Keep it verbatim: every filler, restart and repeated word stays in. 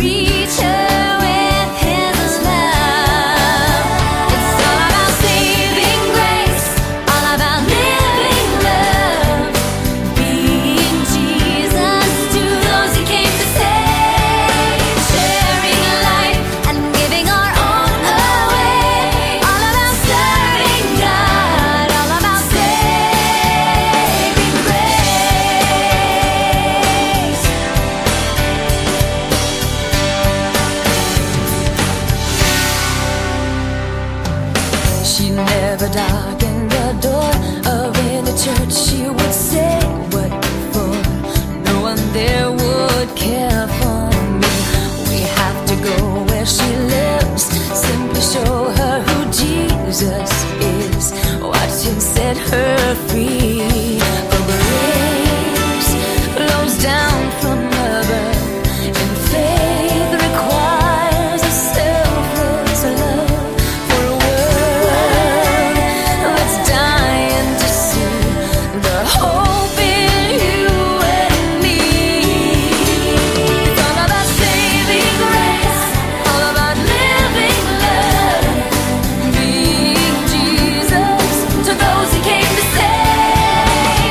reach her with His love. It's all about saving grace, all about living love, being Jesus to those He came to save, sharing life and giving our own away. All about serving God, all about saving grace. She never darkened the door of any church